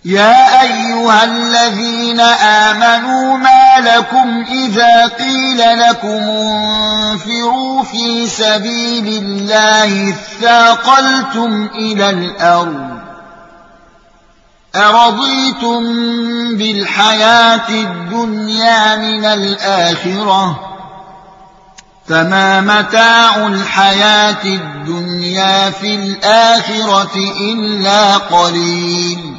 يا أيها الذين آمنوا ما لكم إذا قيل لكم انفروا في سبيل الله اثاقلتم إلى الأرض أرضيتم بالحياة الدنيا من الآخرة فما متاع الحياة الدنيا في الآخرة إلا قليل